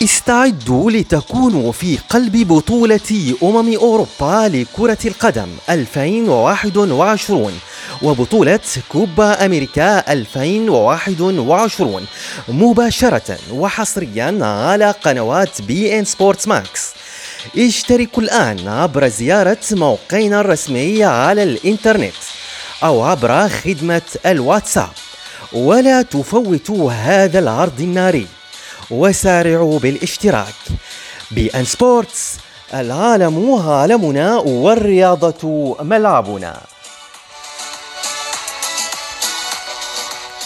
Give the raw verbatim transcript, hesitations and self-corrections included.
استعدوا لتكونوا في قلب بطولة أمم أوروبا لكرة القدم ألفين وواحد وعشرين وبطولة كوبا أمريكا ألفين وواحد وعشرين مباشرة وحصريا على قنوات بي إن سبورت ماكس. اشتركوا الآن عبر زيارة موقعنا الرسمي على الإنترنت أو عبر خدمة الواتساب، ولا تفوتوا هذا العرض الناري وسارعوا بالاشتراك. بي إن سبورتس، العالم عالمنا والرياضة ملعبنا.